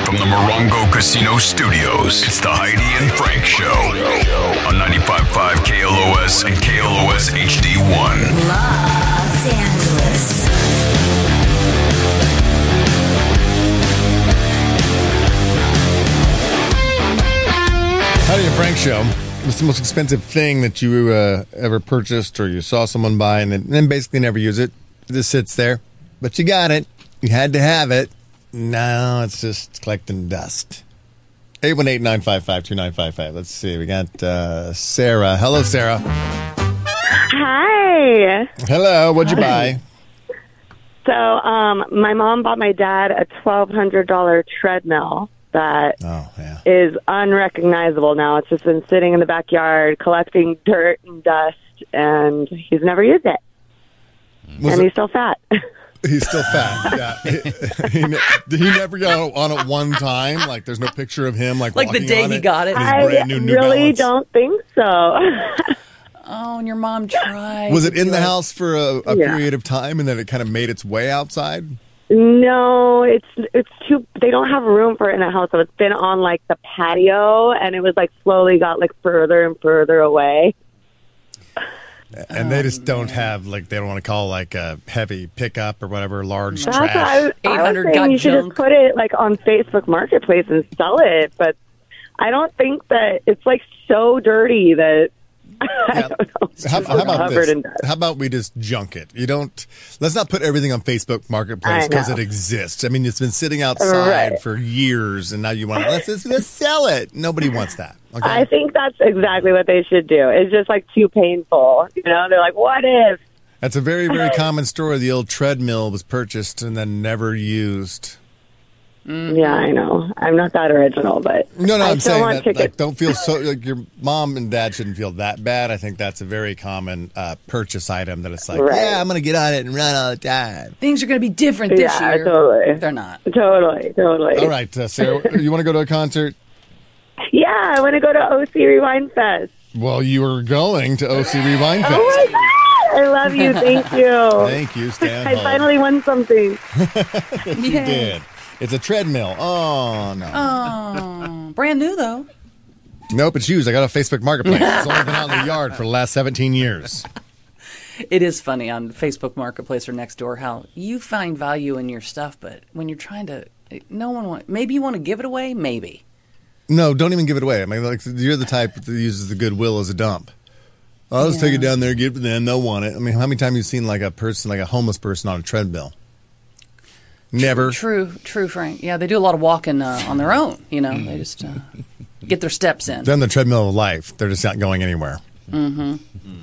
From the Morongo Casino Studios, it's the Heidi and Frank Show on 95.5 KLOS and KLOS HD1. Los Angeles. Heidi and Frank Show. What's the most expensive thing that you ever purchased or you saw someone buy and then basically never use it? It just sits there. But you got it. You had to have it. Now it's just collecting dust. 818-955-2955. Let's see. We got Sarah. Hello, Sarah. Hi. Hello. What'd you buy? So, my mom bought my dad a $1,200 treadmill that is unrecognizable now. It's just been sitting in the backyard collecting dirt and dust, and he's never used it. He's still fat. He's still fat. Yeah. Did he never go on it one time? Like, there's no picture of him like the day he got it. I really don't think so. Oh, and your mom tried. Was it in the house for a period of time, and then it kind of made its way outside? No, it's too. They don't have room for it in the house, so it's been on like the patio, and it was like slowly got like further and further away. And they just don't have, like, they don't want to call, like, a heavy pickup or whatever, large That's trash. I was saying you should just put it, like, on Facebook Marketplace and sell it. But I don't think that it's, like, so dirty that, I don't know. How about this? How about we just junk it? Let's not put everything on Facebook Marketplace because it exists. I mean, it's been sitting outside for years, and now you want to, let's sell it. Nobody wants that. Okay? I think that's exactly what they should do. It's just, like, too painful. You know, they're like, what if? That's a very, very common story. The old treadmill was purchased and then never used. Yeah, I know. I'm not that original, but no, I'm saying that, like, don't feel so. Like, your mom and dad shouldn't feel that bad. I think that's a very common purchase item that it's like, yeah, I'm going to get on it and run all the time. Things are going to be different this year. Totally. They're not. Totally. All right, Sarah, you want to go to a concert? Yeah, I want to go to OC Rewind Fest. Well, you are going to OC Rewind Fest. Oh my God! I love you. Thank you. Thank you, Stan. I finally won something. You did. It's a treadmill. Oh, no. Oh, brand new, though. Nope, it's used. I got a Facebook Marketplace. It's only been out in the yard for the last 17 years. It is funny on Facebook Marketplace or Nextdoor how you find value in your stuff, but when you're trying to, maybe you want to give it away, maybe. No, don't even give it away. I mean, like, you're the type that uses the Goodwill as a dump. I'll just take it down there, give it to them, they'll want it. I mean, how many times have you seen like a person, like a homeless person on a treadmill? Never. True, Frank. Yeah, they do a lot of walking on their own. You know, they just get their steps in. They're on the treadmill of life. They're just not going anywhere. Mm-hmm.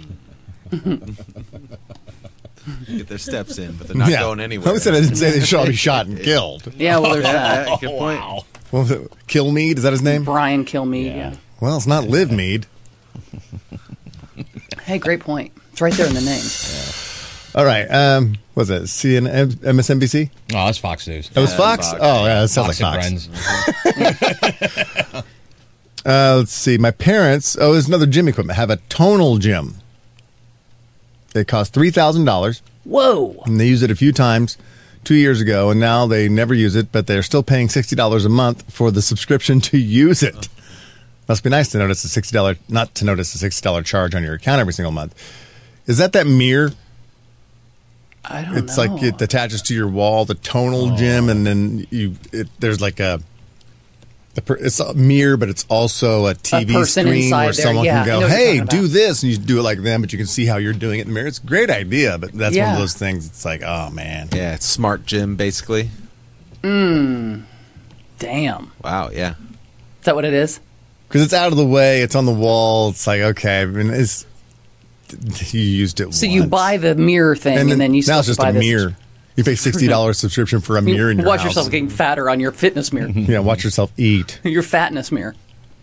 Get their steps in, but they're not going anywhere. I didn't say they should all be shot and killed. Yeah, well, there's that. Good point. Wow. Well, Kilmeade, is that his name? Brian Kilmeade, yeah. Well, it's not Live Mead. Hey, great point. It's right there in the name. All right. Was it CNN, MSNBC? Oh, that's Fox News. That was Fox? Oh, yeah, that sounds like Fox. Let's see. My parents, there's another gym equipment, have a tonal gym. They cost $3,000. Whoa. And they used it a few times 2 years ago, and now they never use it, but they're still paying $60 a month for the subscription to use it. Must be nice to notice the $60, not to notice the $60 charge on your account every single month. Is that mirror? I don't know. It's like it attaches to your wall, the tonal gym, and then there's like it's a mirror, but it's also a TV screen where someone can go, hey, do this, and you do it like them, but you can see how you're doing it in the mirror. It's a great idea, but that's one of those things. It's like, oh, man. Yeah, it's smart gym, basically. Damn. Wow, yeah. Is that what it is? Because it's out of the way. It's on the wall. It's like, okay, I mean, you used it once. So you buy the mirror thing, and then you still now it's just buy a mirror. You pay $60 subscription for a mirror in your house. Watch yourself getting fatter on your fitness mirror. Yeah, watch yourself eat. Your fatness mirror.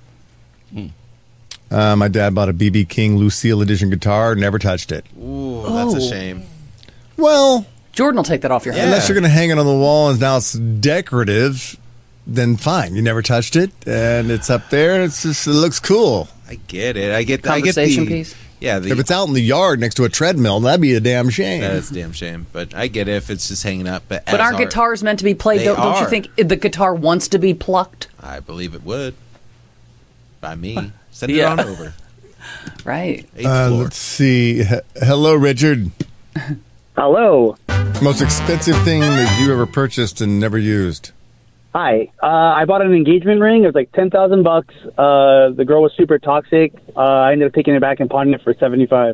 My dad bought a B.B. King Lucille Edition guitar, never touched it. Ooh, that's a shame. Well, Jordan will take that off your head. Unless you're going to hang it on the wall and now it's decorative, then fine. You never touched it, and it's up there, and it looks cool. I get it. I get Conversation piece. Yeah, if it's out in the yard next to a treadmill, that'd be a damn shame. That's a damn shame. But I get it if it's just hanging up. But aren't guitars meant to be played? Don't you think the guitar wants to be plucked? I believe it would. By me. Send it on over. Right. Let's see. Hello, Richard. Hello. Most expensive thing that you ever purchased and never used? Hi. I bought an engagement ring. It was like $10,000. The girl was super toxic. I ended up taking it back and pawning it for $75.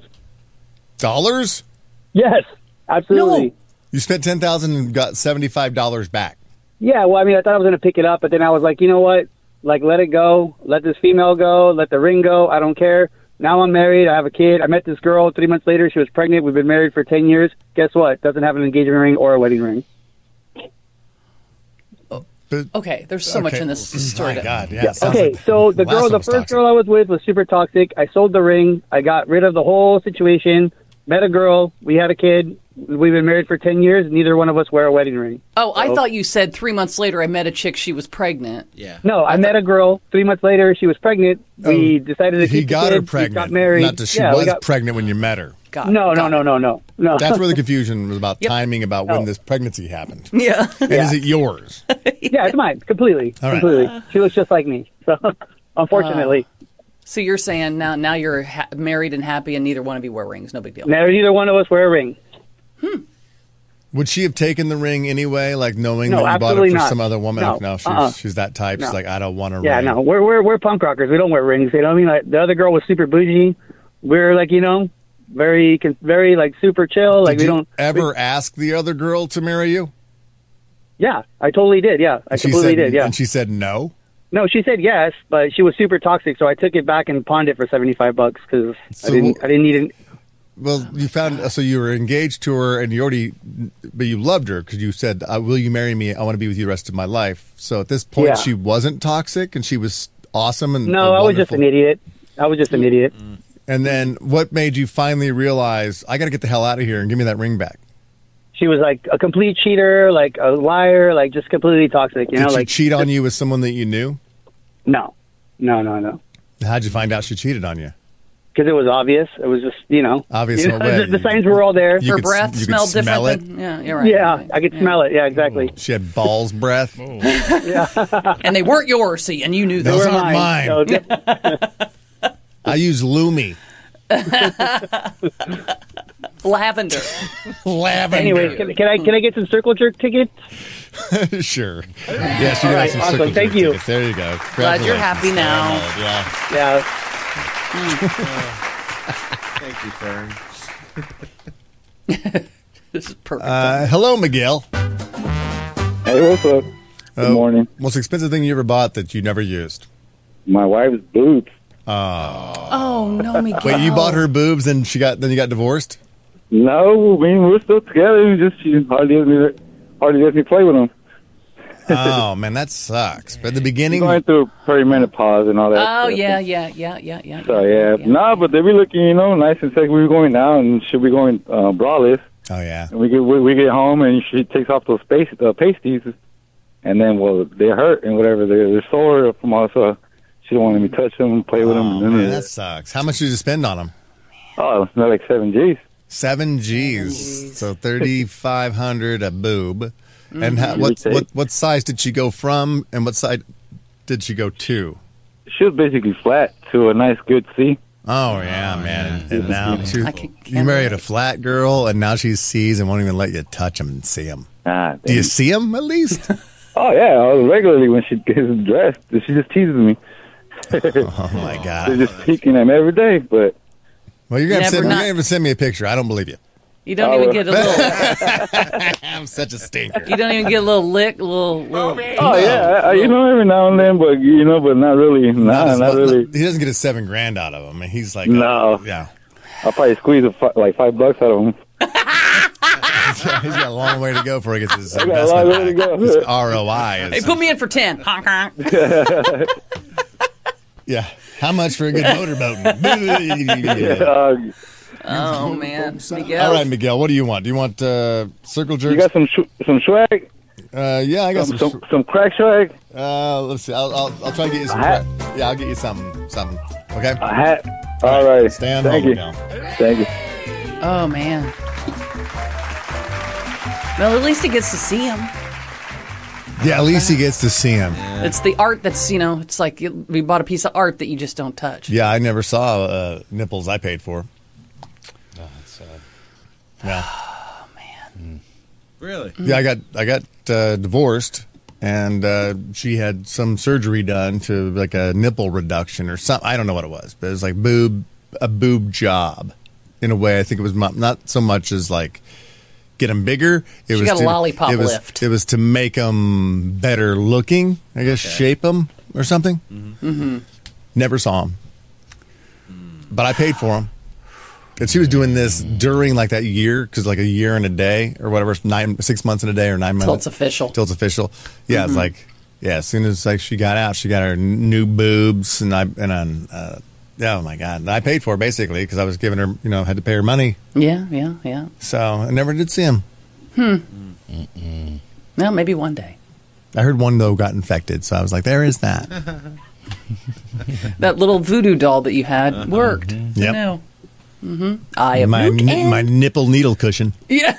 Yes, absolutely. No. You spent $10,000 and got $75 back. Yeah, well, I mean, I thought I was going to pick it up, but then I was like, you know what? Like, let it go. Let this female go. Let the ring go. I don't care. Now I'm married. I have a kid. I met this girl 3 months later. She was pregnant. We've been married for 10 years. Guess what? Doesn't have an engagement ring or a wedding ring. Okay, there's so much in this story. My God, yeah. Okay, like so the first girl I was with was super toxic. I sold the ring. I got rid of the whole situation. Met a girl. We had a kid. We've been married for 10 years. Neither one of us wear a wedding ring. Oh, I thought you said 3 months later I met a chick. She was pregnant. Yeah. No, I met a girl. 3 months later, she was pregnant. We decided to keep He got the her kids. pregnant. We got married. Not that she was pregnant when you met her. No. That's where the confusion was about timing about when this pregnancy happened. Yeah. And is it yours? Yeah, it's mine. Completely. All right. Completely. She looks just like me. So, unfortunately. So you're saying now you're married and happy and neither one of you wear rings. No big deal. Neither one of us wear a ring. Would she have taken the ring anyway, like knowing No, that you bought it for not. some other woman? No. She's that type. No. She's like, I don't want a Yeah, ring. no. We're punk rockers. We don't wear rings. You know what I mean? Like, the other girl was super bougie. We're like, very like super chill. Like Did we you don't ever ask the other girl to marry you? Yeah, I totally did. Yeah, I completely did. Yeah. And she said no? No, she said yes, but she was super toxic, so I took it back and pawned it for $75 because I didn't need it. Well, so you were engaged to her, and but you loved her because you said, "Will you marry me? I want to be with you the rest of my life." So at this point, she wasn't toxic, and she was awesome. And no, I was just an idiot. And then, what made you finally realize I got to get the hell out of here and give me that ring back? She was like a complete cheater, like a liar, like just completely toxic. Did she cheat on you with someone that you knew? No. How'd you find out she cheated on you? Because it was obvious. It was just, obvious. The signs were all there. Her breath smelled different. Yeah, you're right. Yeah, I could smell it. Yeah, exactly. She had balls breath. Yeah, and they weren't yours. See, and you knew those were mine. I use Lumi. Lavender. Anyway, can I get some circle jerk tickets? Sure. Yes, you got some circle jerk thank you. tickets. There you go. Glad you're happy now. Yeah. Thank you, Fern. This is perfect. Hello, Miguel. Hey, what's up? Good morning. Most expensive thing you ever bought that you never used? My wife's boobs. Oh no, Miguel. Wait, you bought her boobs and you got divorced? No, I mean, we're still together. She hardly lets me play with them. Oh man, that sucks. But at the beginning, going through perimenopause and all that. Oh stuff. Yeah. So no, but they be looking, nice and sexy. We were going down, and she'll be going braless. Oh yeah. And we get home, and she takes off those pasties, and then they hurt and whatever. They're sore from all. So she don't want me to touch them, play with them. Oh man, that sucks. How much did you spend on them? Oh, it's not like $7,000. $7,000. So $3,500 a boob. And what size did she go from, and what size did she go to? She was basically flat to a nice good C. Oh yeah, man! And now you married a flat girl, and now she sees and won't even let you touch them and see them. Do you see them at least? Oh yeah, regularly when she gets dressed, she just teases me. Oh my God! They're just peeking at me every day, but. Well, you're gonna send me a picture. I don't believe you. You don't even get a little. I'm such a stinker. You don't even get a little lick, little. Oh yeah, every now and then, but but not really. Not really. He doesn't get his $7,000 out of him. He's like, no, yeah. I'll probably squeeze like $5 out of him. He's got a long way to go before he gets his investment back. His ROI. Hey, put me in for 10. Honk honk. Yeah. How much for a good motorboat? Oh man, Miguel. All right, Miguel. What do you want? Do you want circle jerks? You got some swag? Yeah, I got some crack swag. Let's see. I'll try to get you some. Yeah, I'll get you something. Okay. All right. Stay on Thank hold you. now. Thank you. Oh, man. Well, at least he gets to see him. Yeah, at least he gets to see him. Yeah. It's the art that's, it's like we bought a piece of art that you just don't touch. Yeah, I never saw nipples I paid for. Oh, that's sad. Yeah. Oh, man. Really? Yeah, I got divorced, and she had some surgery done to like a nipple reduction or something. I don't know what it was, but it was like a boob job in a way. I think it was not so much as like get them bigger. She got a lollipop lift. It was to make them better looking, I guess, shape them or something. Mm-hmm. Never saw them. But I paid for them. And she was doing this during like that year, because like a year and a day or whatever, 6 months in a day or 9 months. Till it's official. Yeah, it's like, as soon as like she got out, she got her new boobs, oh my God. And I paid for it basically because I was giving her, had to pay her money. Yeah. So I never did see him. Well, maybe one day. I heard one though got infected, so I was like, there is that. That little voodoo doll that you had worked. Yep. No. Mm-hmm. I have my nipple needle cushion. Yeah.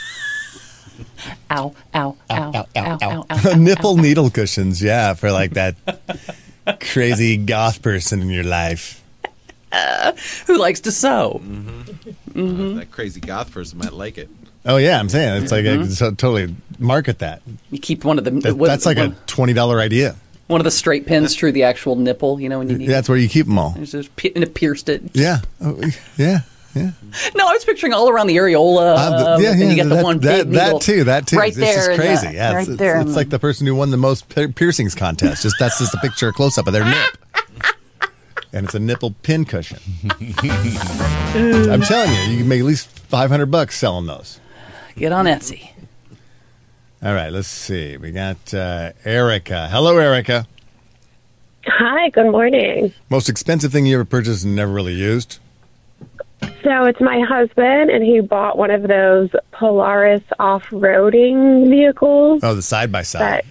Ow, ow, ow, ow, ow, ow. Nipple needle cushions, yeah, for like that crazy goth person in your life. Who likes to sew. That crazy goth person might like it. Oh, yeah, I'm saying. It's like, totally market that. You keep one of the... That's like a $20 idea. One of the straight pins through the actual nipple, when you need that's where you keep them all. And it pierced it. Yeah. Yeah. No, I was picturing all around the areola. And you get the one big needle. That too. Right there. It's just crazy. Right there. It's like the person who won the most piercings contest. That's just a picture, a close-up of their nip. And it's a nipple pin cushion. I'm telling you can make at least $500 selling those. Get on Etsy. All right, let's see. We got Erica. Hello, Erica. Hi, good morning. Most expensive thing you ever purchased and never really used? So it's my husband, and he bought one of those Polaris off-roading vehicles. Oh, the side-by-side.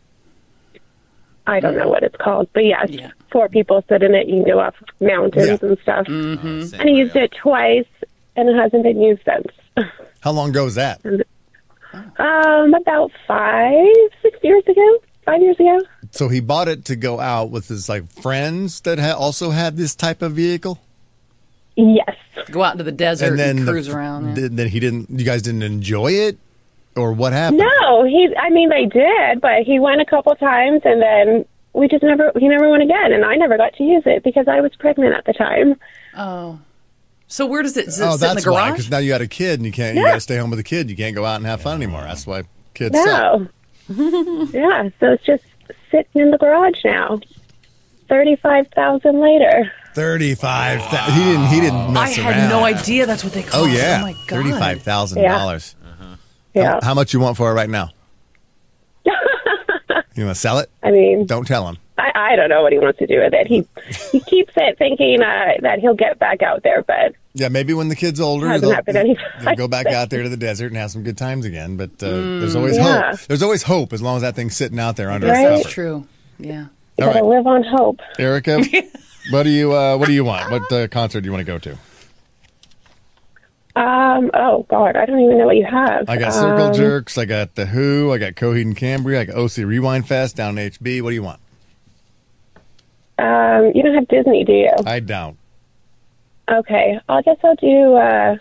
I don't know what it's called, but yeah. 4 people sit in it. You can go up mountains and stuff. Mm-hmm. And he used it twice, and it hasn't been used since. How long ago was that? About 5-6 years ago. 5 years ago. So he bought it to go out with his friends that also had this type of vehicle? Yes. Go out into the desert and cruise around. Then you guys didn't enjoy it? Or what happened? No, they did, but he went a couple times, and then he never went again, and I never got to use it because I was pregnant at the time. Oh. So where does it sit that's in the garage? Because now you got a kid, and you got to stay home with the kid. You can't go out and have fun anymore. That's why kids suck. Yeah, so it's just sitting in the garage now. 35,000 later. 35,000. He didn't mess around. I had no idea that's what they call it. Oh, yeah. Oh, my God. $35,000. Yeah. Yeah. How much you want for it right now? You want to sell it? I mean... Don't tell him. I don't know what he wants to do with it. He keeps it thinking that he'll get back out there, but... Yeah, maybe when the kid's older, they'll go back out there to the desert and have some good times again. But there's always hope. There's always hope as long as that thing's sitting out there under a cover. That's true. Yeah. You gotta live on hope. Erica, what do you want? What concert do you want to go to? Oh God, I don't even know what you have. I got Circle Jerks, I got The Who, I got Coheed and Cambria, I got OC Rewind Fest down in HB. What do you want? You don't have Disney, do you? I don't. Okay, I guess I'll do, I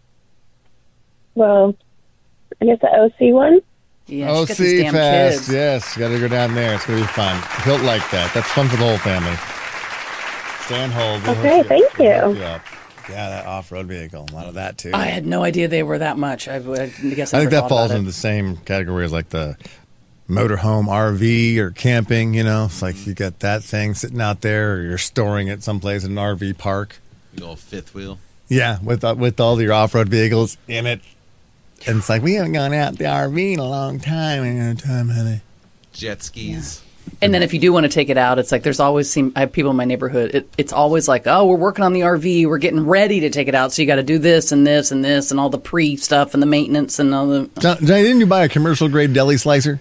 guess the OC one. Yeah, OC Fest, kids. yes. Got to go down there. It's going to be fun. He'll like that. That's fun for the whole family. Stay on hold. Okay, thank you. Yeah, that off-road vehicle. A lot of that, too. I had no idea they were that much. I guess I think that falls into the same category as like the motorhome RV or camping, It's like you got that thing sitting out there, or you're storing it someplace in an RV park. The old fifth wheel. Yeah, with all your off-road vehicles in it. And it's like, we haven't gone out the RV in a long time. Honey. Jet skis. Yeah. And then if you do want to take it out, it's like I have people in my neighborhood. It's always like, oh, we're working on the RV. We're getting ready to take it out. So you got to do this and this and this and all the pre-stuff and the maintenance and all the... Johnny, didn't you buy a commercial-grade deli slicer?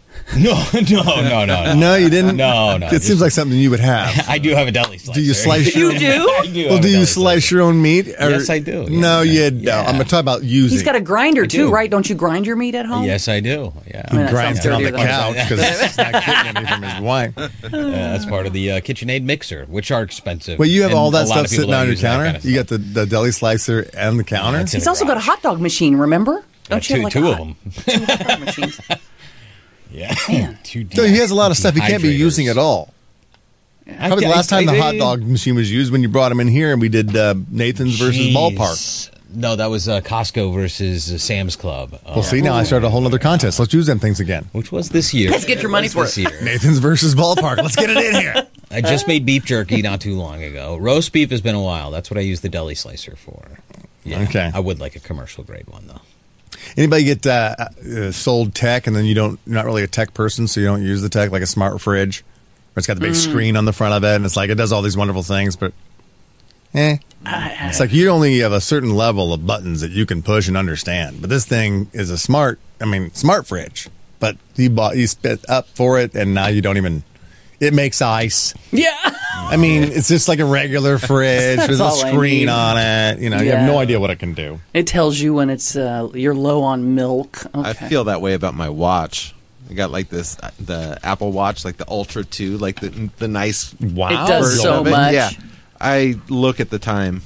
No. No, you didn't? No. It seems like something you would have. I do have a deli slicer. Do you slice your You do? I do. Well, do you slice your own meat? Yes, I do. No, Yeah. you don't. I'm going to talk about using. He's got a grinder too, do. right? Don't you grind your meat at home? Yes, I do. Yeah. I mean, that grinds sounds it on the dirtier than- couch because he's not getting any from his wife. That's part of the KitchenAid mixer, which are expensive. Well, you have And all a that lot stuff of people sitting on don't your use that counter? kind of You stuff. got the deli slicer and the counter? it's in He's the also got a garage. hot dog machine, remember? Don't you have like two a of them. two hot dog machines? Yeah. Man. So he has a lot of stuff he can't be Dehydrators. using at all. Probably the last time the hot dog machine was used when you brought him in here and we did Nathan's versus Ballpark. No, that was Costco versus Sam's Club. Well, see, now I started a whole other contest. Let's use them things again. Which was this year. Let's get your money for This it. year. Nathan's versus Ballpark. Let's get it in here. I just made beef jerky not too long ago. Roast beef has been a while. That's what I use the deli slicer for. Yeah, Okay. I would like a commercial grade one, though. Anybody get sold tech and then you're not really a tech person, so you don't use the tech, like a smart fridge where it's got the big screen on the front of it and it's like it does all these wonderful things, but it's like you only have a certain level of buttons that you can push and understand. But this thing is a smart fridge. But you spit up for it and now you don't even. It makes ice. Yeah. I mean, it's just like a regular fridge with a all I screen need. on it. You know, you have no idea what it can do. It tells you when it's you're low on milk. Okay. I feel that way about my watch. I got like this, the Apple Watch, like the Ultra 2, like the nice Wow. It does version so of it. much. Yeah, I look at the time.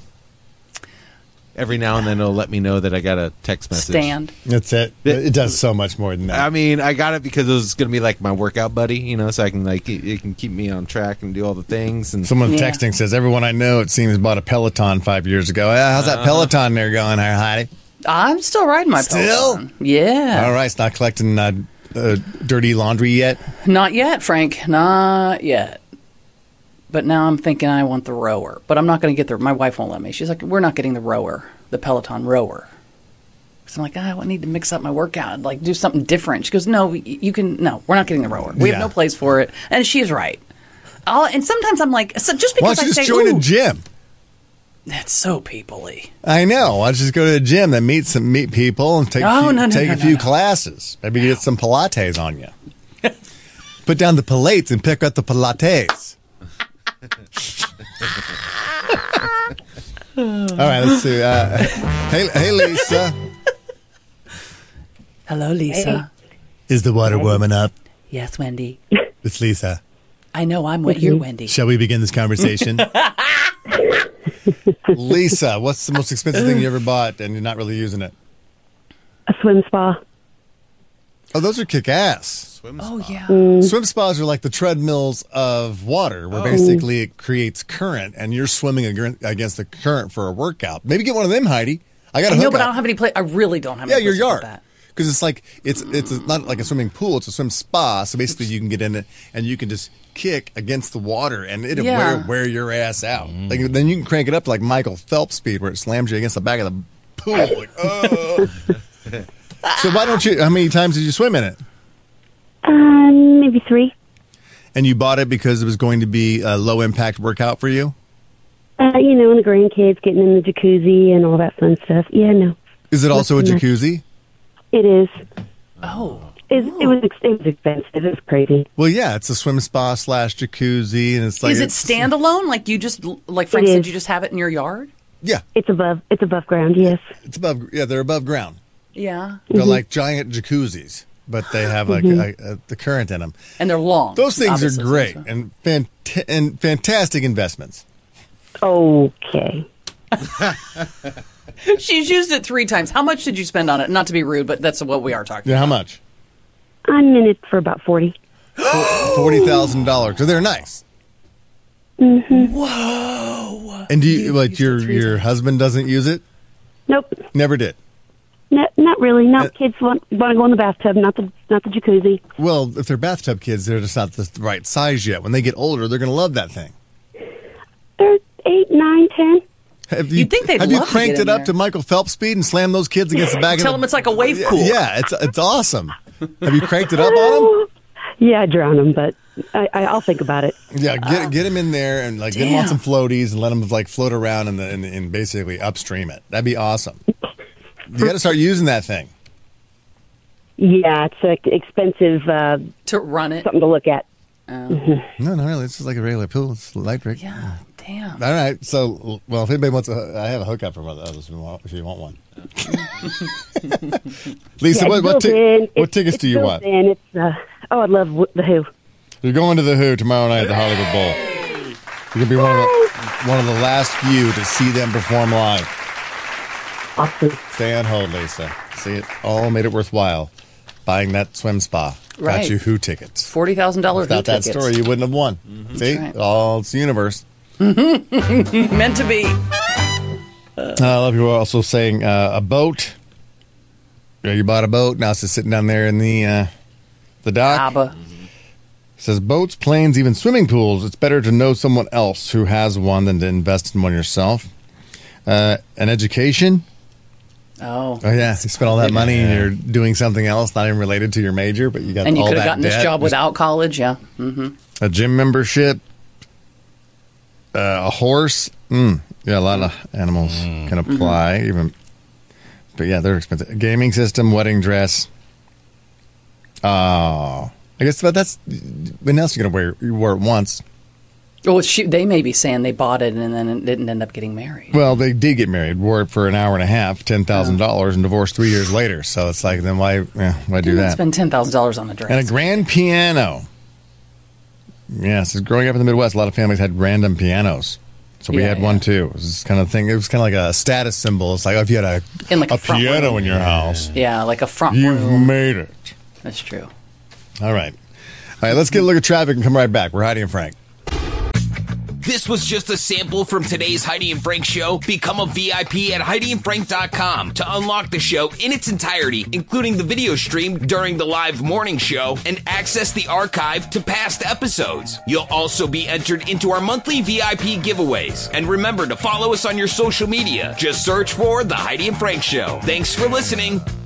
Every now and then it'll let me know that I got a text message. Stand. That's it. It does so much more than that. I mean, I got it because it was going to be like my workout buddy, you know, so I can like it can keep me on track and do all the things. And Someone texting says, everyone I know, it seems, bought a Peloton 5 years ago. How's that Peloton there going there, Heidi? I'm still riding my Peloton. Yeah. All right, it's not collecting dirty laundry yet? Not yet, Frank. Not yet. But now I'm thinking I want the rower. But I'm not going to get my wife won't let me. She's like, we're not getting the rower, the Peloton rower. So I'm like, I need to mix up my workout, like do something different. She goes, no, you can. No, we're not getting the rower. We have no place for it. And she's right. And sometimes I'm like, so just because Why don't you I say, just join a gym? That's so people-y. I know. Why don't you just go to a gym and meet people and take a few classes? Maybe get some Pilates on you. Put down the Pilates and pick up the Pilates. All right, let's see. Hey, Lisa. Hello, Lisa. Is the water warming up? Yes, Wendy. It's Lisa. I know you're Wendy. Shall we begin this conversation? Lisa, what's the most expensive thing you ever bought and you're not really using it? A swim spa. Oh, those are kick-ass. Yeah. Swim spas are like the treadmills of water, where basically it creates current, and you're swimming against the current for a workout. Maybe get one of them, Heidi. I got a No, hookup. but I don't have any place. I really don't have any your place yard. that. Because it's like it's not like a swimming pool; it's a swim spa. So basically, you can get in it and you can just kick against the water, and it'll wear your ass out. Like, then you can crank it up to like Michael Phelps speed, where it slams you against the back of the pool. Like, oh. So why don't you? How many times did you swim in it? Maybe 3. And you bought it because it was going to be a low impact workout for you? And the grandkids getting in the jacuzzi and all that fun stuff. Yeah, no. Is it also a jacuzzi? It is. Oh. It was expensive. It was crazy. Well, yeah, it's a swim spa / jacuzzi, and it's like. Is it standalone? Like you just, like Frank said, you just have it in your yard? Yeah. It's above ground, yes. It's above, they're above ground. Yeah. They're like giant jacuzzis, but they have the current in them. And they're long. Those things are great and fantastic investments. Okay. She's used it 3 times. How much did you spend on it? Not to be rude, but that's what we are talking about. How much? I'm in it for about 40. $40,000, because they're nice. Mm-hmm. Whoa. And do you like your husband doesn't use it? Nope. Never did. Not really. No, kids want to go in the bathtub, not the jacuzzi. Well, if they're bathtub kids, they're just not the right size yet. When they get older, they're going to love that thing. They're 8, 9, 10. You'd think they'd have love you cranked to get it in up there. to Michael Phelps speed and slammed those kids against the back of Tell them it's like a wave pool. Yeah, it's awesome. Have you cranked it up on them? Yeah, I drown them, but I'll think about it. Yeah, get them in there and like get them on some floaties and let them like float around and basically upstream it. That'd be awesome. You got to start using that thing. Yeah, it's expensive to run it. Something to look at. No, really. It's just like a regular pool. It's electric. Yeah, damn. All right. So, well, if anybody wants I have a hookup for others if you want one. Lisa, what tickets do you want? It's I love the Who. You're going to the Who tomorrow night at the Hollywood Bowl. You're gonna be one of the last few to see them perform live. Awesome. Stay on hold, Lisa. See, it all made it worthwhile. Buying that swim spa got you Who tickets. $40,000 Who tickets. Without that story, you wouldn't have won. Mm-hmm. See, all it's the universe. Meant to be. A lot of people are also saying a boat. You bought a boat. Now it's just sitting down there in the dock. ABBA. Says boats, planes, even swimming pools. It's better to know someone else who has one than to invest in one yourself. An education. Oh yeah, you spent all that money and you're doing something else, not even related to your major, but you got all that debt. And you could have gotten this job without college. Yeah. Mm-hmm. A gym membership. A horse. Yeah, a lot of animals can apply. But yeah, they're expensive. Gaming system, wedding dress. Oh. I guess, but that's when else are you going to wear? You wore it once. Well, they may be saying they bought it and then it didn't end up getting married. Well, they did get married, wore it for an hour and a half, $10,000, and divorced 3 years later. So it's like, then why do that? Spend $10,000 on a dress. And a grand piano. Yes, growing up in the Midwest, a lot of families had random pianos. So we had one too. It was this kind of thing. It was kind of like a status symbol. It's like, if you had a piano in your house. Yeah, like a front room. You've made it. That's true. All right, let's get a look at traffic and come right back. We're Heidi and Frank. This was just a sample from today's Heidi and Frank show. Become a VIP at HeidiandFrank.com to unlock the show in its entirety, including the video stream during the live morning show, and access the archive to past episodes. You'll also be entered into our monthly VIP giveaways. And remember to follow us on your social media. Just search for The Heidi and Frank Show. Thanks for listening.